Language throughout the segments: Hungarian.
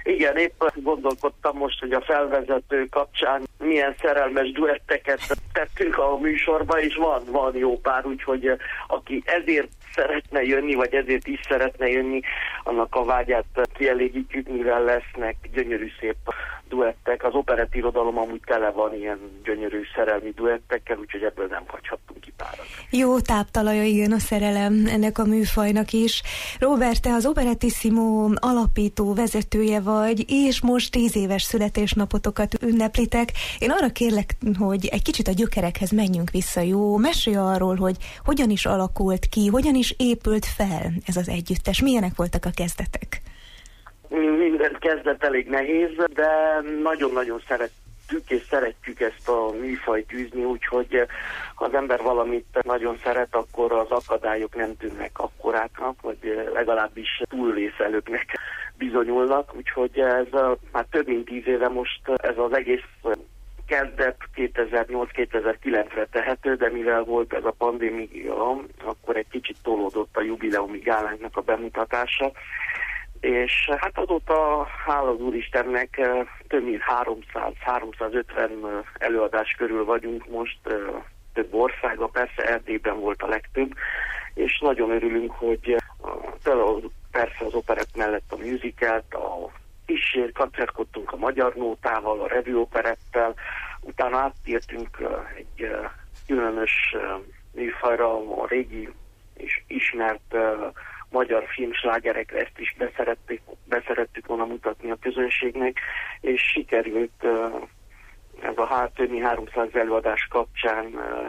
Igen, éppen gondolkodtam most, hogy a felvezető kapcsán milyen szerelmes duetteket tettünk a műsorba, és van jó pár, úgyhogy aki ezért szeretne jönni, vagy ezért is szeretne jönni, annak a vágyát kielégítjük, mivel lesznek gyönyörű szép duettek. Az operettirodalom amúgy tele van ilyen gyönyörű szerelmi duettekkel, úgyhogy ebből nem hagyhattunk ki párat. Jó táptalaja, igen, a szerelem ennek a műfajnak is. Róbert, te az Operettissimo alapító vezetője vagy, és most 10 éves születésnapotokat ünneplitek. Én arra kérlek, hogy egy kicsit a gyökerekhez menjünk vissza, jó? Mesélj arról, hogy hogyan is alakult ki, hogyan is épült fel ez az együttes, milyenek voltak a kezdetek? Minden kezdet elég nehéz, de nagyon-nagyon szerettük és szeretjük ezt a műfajt űzni, úgyhogy ha az ember valamit nagyon szeret, akkor az akadályok nem tűnnek akkoráknak, vagy legalábbis túlvészelőknek bizonyulnak, úgyhogy ez már több mint 10 éve most ez az egész kezdet 2008-2009-re tehető, de mivel volt ez a pandémia, akkor egy kicsit tolódott a jubileumi gálánknak a bemutatása, és hát azóta hála az Úristennek több mint 300-350 előadás körül vagyunk most, több országban, persze Erdélyben volt a legtöbb, és nagyon örülünk, hogy persze az operett mellett a musicalt, a kísér, koncertkodtunk a Magyar Nótával, a revue operettel, utána áttértünk egy különös műfajra, a régi és ismert magyar filmslágerekre, ezt is beszerettük volna mutatni a közönségnek, és sikerült ez a több mint 300 előadás kapcsán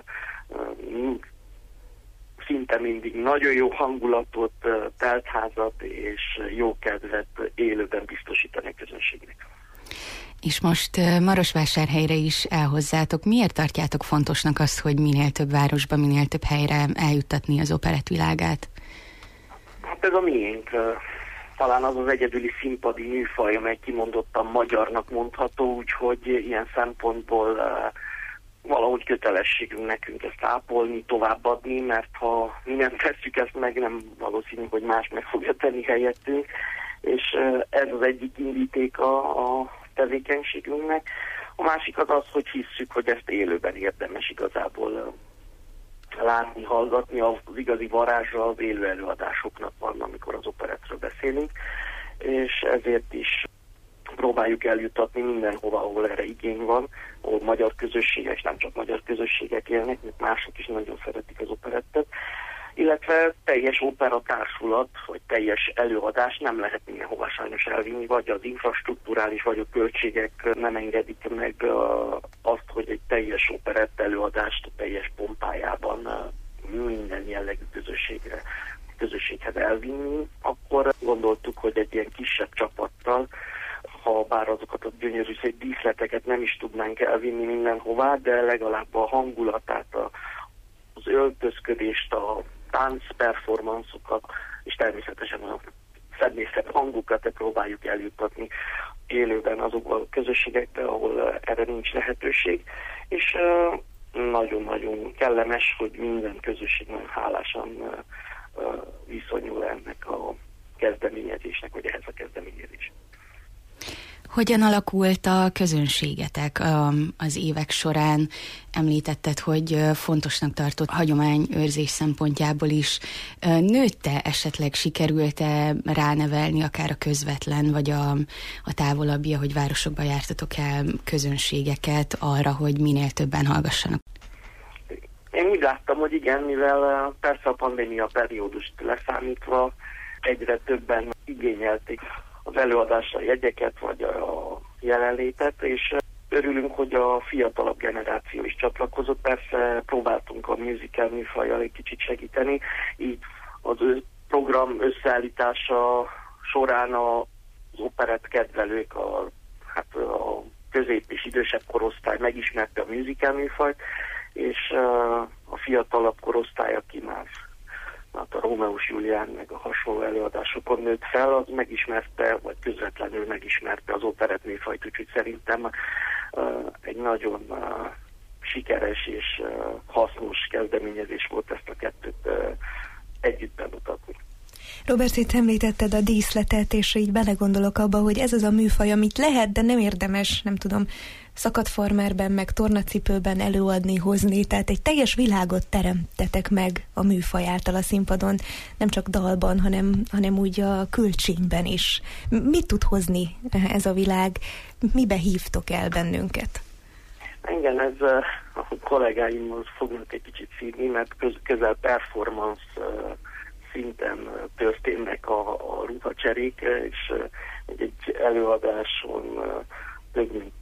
szinte mindig nagyon jó hangulatot, teltházat és jó kedvet élőben biztosítani a közönségnek. És most Marosvásárhelyre is elhozzátok. Miért tartjátok fontosnak azt, hogy minél több városba, minél több helyre eljuttatni az operett világát? Hát ez a miénk. Talán az az egyedüli színpadi műfaj, amely kimondottan magyarnak mondható, úgyhogy ilyen szempontból valahogy kötelességünk nekünk ezt ápolni, továbbadni, mert ha mi nem tesszük ezt meg, nem valószínű, hogy más meg fogja tenni helyettünk, és ez az egyik indítéka a tevékenységünknek. A másik az, hogy hisszük, hogy ezt élőben érdemes igazából látni, hallgatni, az igazi varázsa az élő előadásoknak van, amikor az operettről beszélünk, és ezért is próbáljuk eljuttatni mindenhova, ahol erre igény van, ahol magyar közösségek, és nem csak magyar közösségek élnek, mert mások is nagyon szeretik az operettet, illetve teljes operatársulat, vagy teljes előadás nem lehet mindenhova sajnos elvinni, vagy az infrastrukturális, vagy a költségek nem engedik meg azt, hogy egy teljes operett előadást a teljes pompájában minden jellegű közösséghez elvinni. Akkor gondoltuk, hogy egy ilyen kisebb csapattal, ha bár azokat a gyönyörű szép díszleteket nem is tudnánk elvinni mindenhová, de legalább a hangulatát, az öltözködést, a tánc performanszokat, és természetesen a szebb hangokat próbáljuk eljuttatni élőben azokban a közösségekben, ahol erre nincs lehetőség, és nagyon-nagyon kellemes, hogy minden közösség nagyon hálásan viszonyul ennek a kezdeményezésnek, vagy ehhez a kezdeményezésnek. Hogyan alakult a közönségetek az évek során? Említetted, hogy fontosnak tartott hagyományőrzés szempontjából is. Nőtte esetleg, sikerült-e ránevelni akár a közvetlen, vagy a távolabbi, ahogy városokba jártatok el közönségeket arra, hogy minél többen hallgassanak? Én úgy láttam, hogy igen, mivel persze a pandémia periódust leszámítva egyre többen igényelték az előadásra jegyeket, vagy a jelenlétet, és örülünk, hogy a fiatalabb generáció is csatlakozott. Persze próbáltunk a musical műfajjal egy kicsit segíteni, így az program összeállítása során az operett kedvelők, a közép és idősebb korosztály megismerte a musical műfajt, és a fiatalabb korosztály, aki már a Rómeus Julián meg a hasonló előadásokon nőtt fel, az megismerte, vagy közvetlenül megismerte az operett műfajt, úgyhogy szerintem egy nagyon sikeres és hasznos kezdeményezés volt ezt a kettőt együtt bemutatni. Robert, itt említetted a díszletet, és így belegondolok abba, hogy ez az a műfaj, amit lehet, de nem érdemes, nem tudom, szakadfarmerben, meg tornacipőben előadni, hozni, tehát egy teljes világot teremtetek meg a műfaj által a színpadon, nem csak dalban, hanem úgy a külcsínyben is. Mit tud hozni ez a világ? Mibe hívtok el bennünket? Igen, ez a kollégáimhoz fognak egy kicsit szívni, mert közel performance szinten történnek a ruhacserék, és egy előadáson több mint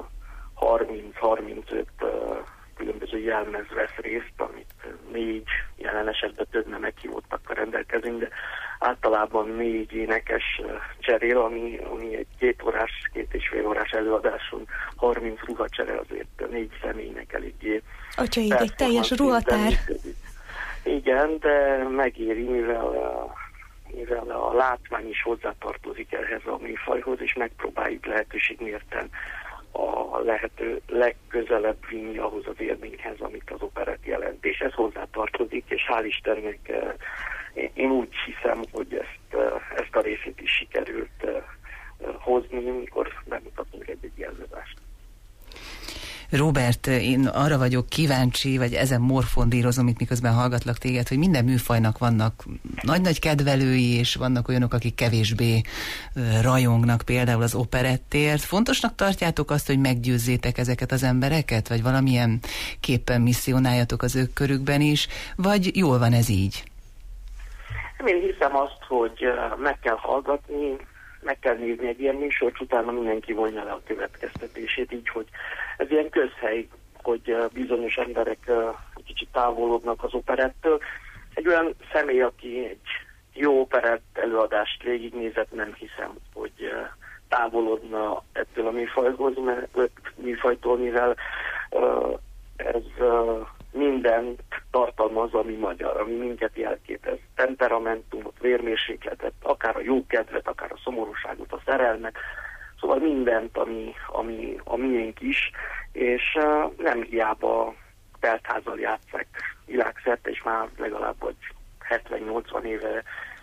30-35 különböző jelmez vesz részt, amit 4, jelen esetben több meghívottakkal rendelkezünk, de általában 4 énekes cserél, ami egy 2,5 órás előadáson 30 ruhacsere azért 4 személynek eléggé. Atyaik, egy teljes ruhatár. Igen, de megéri, mivel a látvány is hozzátartozik ehhez a műfajhoz, és megpróbáljuk lehetőségmérten a lehető legközelebb vinni ahhoz az élményhez, amit az operett jelent. És ez hozzátartozik, és hál' Istennek én úgy hiszem, hogy ezt a részét is sikerült hozni, mikor bemutatunk egy előadást. Robert, én arra vagyok kíváncsi, vagy ezen morfondírozom, itt miközben hallgatlak téged, hogy minden műfajnak vannak nagy-nagy kedvelői, és vannak olyanok, akik kevésbé rajongnak például az operettért. Fontosnak tartjátok azt, hogy meggyőzzétek ezeket az embereket, vagy valamilyen képpen misszionáljatok az ők körükben is, vagy jól van ez így? Én hiszem azt, hogy meg kell hallgatni, meg kell nézni egy ilyen műsort, utána mindenki vonja le a következtetését, így, hogy ez ilyen közhely, hogy bizonyos emberek egy kicsit távolodnak az operettől. Egy olyan személy, aki egy jó operett előadást végignézett, nem hiszem, hogy távolodna ettől a műfajtól, mivel ez mindent tartalmaz, ami magyar, ami minket jelképez. Temperamentumot, vérmérsékletet, akár a jókedvet, akár a szomorúságot, a szerelmet, szóval mindent, ami a miénk is, és nem hiába teltházal játsszák világszerte, és már legalább vagy 70-80 éve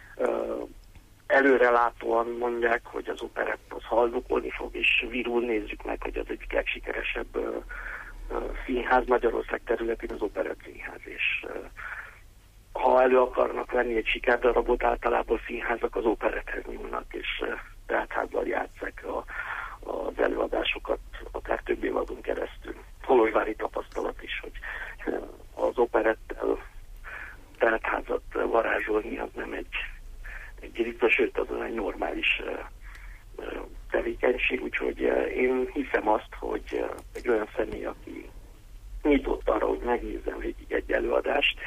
előrelátóan mondják, hogy az operett az haldokolni fog, és virul, nézzük meg, hogy az egyik legsikeresebb színház Magyarország területén az Operett Színház, és ha elő akarnak venni egy sikerdarabot, általában színházak az operethez nyúlnak, és teltházal játsszák az előadásokat akár több évadon keresztül. Kolozsvári tapasztalat is, hogy az operettel teltházat varázsolni az nem egy ritka, sőt az egy normális tevékenység, úgyhogy én hiszem azt, hogy egy olyan személy, aki nyitott arra, hogy megnézzem végig egy előadást,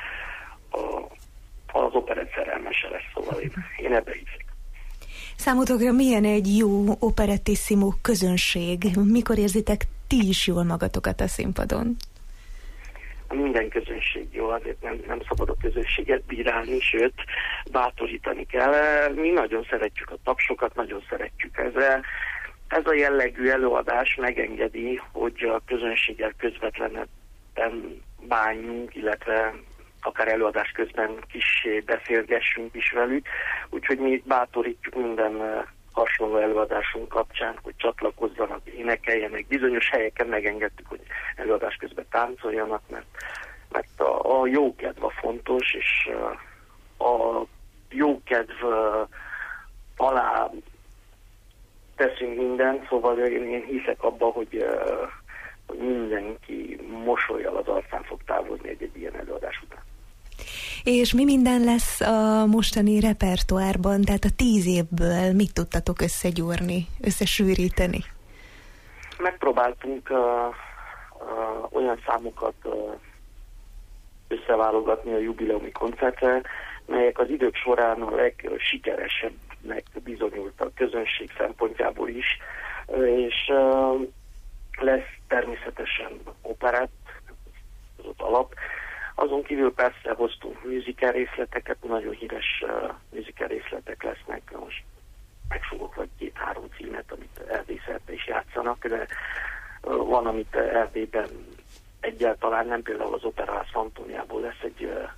az operett szerelmese lesz, szóval én ebbe hiszek. Számotokra milyen egy jó operettissimo közönség? Mikor érzitek ti is jól magatokat a színpadon? Minden közönség jó, azért nem szabad a közönséget bírálni, sőt, bátorítani kell. Mi nagyon szeretjük a tapsokat, nagyon szeretjük ezzel. Ez a jellegű előadás megengedi, hogy a közönséggel közvetlenül bánjunk, illetve akár előadás közben kissé beszélgessünk is velük. Úgyhogy mi bátorítjuk minden hasonló előadásunk kapcsán, hogy csatlakozzanak, énekeljenek. Bizonyos helyeken megengedtük, hogy előadás közben táncoljanak, mert a jókedv a fontos, és a jókedv alá teszünk mindent, szóval én hiszek abba, hogy mindenki mosollyal az arcán fog távozni egy ilyen előadás után. És mi minden lesz a mostani repertoárban, tehát a 10 évből mit tudtatok összegyúrni, összesűríteni? Megpróbáltunk olyan számokat összeválogatni a jubileumi koncertre, melyek az idők során a legsikeresebbnek bizonyult a közönség szempontjából is, és lesz természetesen operett, az ott alap. Azon kívül persze hoztunk musical részleteket, nagyon híres musical részletek lesznek, most megfogok vagy 2-3 címet, amit Erdély szerte is játszanak, de van, amit Erdélyben egyáltalán nem, például az Operaház Fantómiából lesz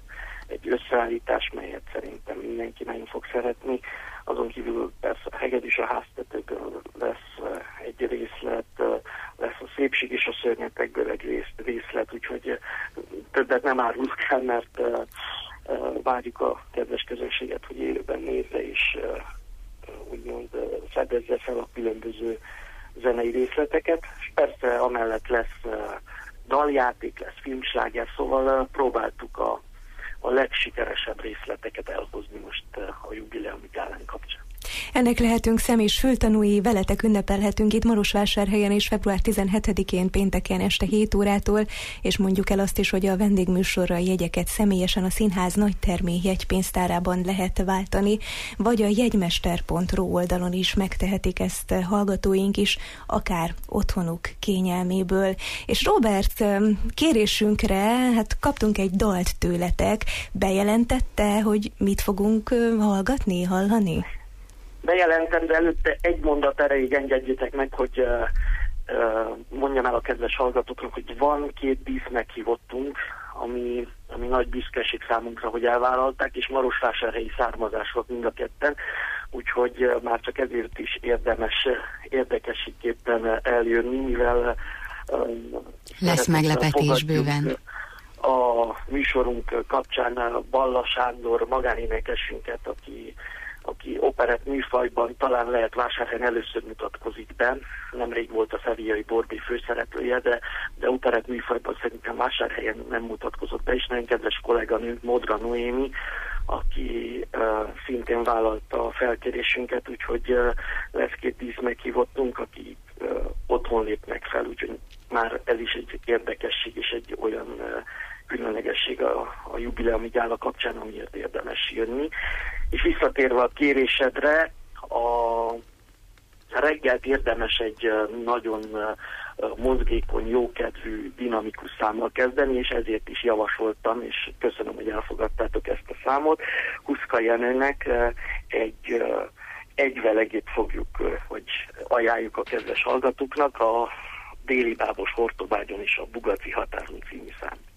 egy összeállítás, melyet szerintem mindenki nagyon fog szeretni. Azon kívül persze a hegedűs a háztetőkön lesz egy részlet, lesz a szépség és a szörnyetekből egy részlet, úgyhogy többet nem árulok el, mert várjuk a kedves közönséget, hogy élőben nézze és úgymond fedezze fel a különböző zenei részleteket, és persze amellett lesz daljáték, lesz filmsláger, szóval próbáltuk a legsikeresebb részleteket elhozni most a jubileumi gálán kapcsán. Ennek lehetünk szem- és fültanúi, veletek ünnepelhetünk itt Marosvásárhelyen és február 17-én pénteken este 7 órától, és mondjuk el azt is, hogy a vendégműsorra jegyeket személyesen a színház nagytermi jegypénztárában lehet váltani, vagy a jegymester.ru oldalon is megtehetik ezt hallgatóink is, akár otthonuk kényelméből. És Róbert, kérésünkre hát kaptunk egy dalt tőletek, bejelentette, hogy mit fogunk hallani? Bejelentem, de előtte egy mondat erejéig engedjétek meg, hogy mondjam el a kedves hallgatóknak, hogy van 2 dísz meghívottunk, ami nagy büszkeség számunkra, hogy elvállalták, és marosvásárhelyi származások mind a ketten, úgyhogy már csak ezért is érdemes érdekességképpen eljönni, mivel lesz meglepetés bőven. A műsorunk kapcsán Balla Sándor magánénekesünket, aki operett műfajban talán lehet Vásárhelyen először mutatkozik be. Nemrég volt a Szeviljai Borbé főszereplője, de operett műfajban szerintem Vásárhelyen nem mutatkozott be, és nagyon kedves kolléganőnk Modra Noémi, aki szintén vállalta a felkérésünket, úgyhogy lesz 2 dísz meghívottunk, akik otthon lépnek fel, úgyhogy már ez is egy érdekesség és egy olyan különlegesség a jubileumi gála kapcsán, amiért érdemes jönni. És visszatérve a kérésedre, a reggelt érdemes egy nagyon mozgékony, jókedvű, dinamikus számmal kezdeni, és ezért is javasoltam, és köszönöm, hogy elfogadtátok ezt a számot. Huszka Jenőnek egy velegét fogjuk, hogy ajánljuk a kedves hallgatóknak, a Déli Bábos Hortobágyon és a Bugaci határon című szám.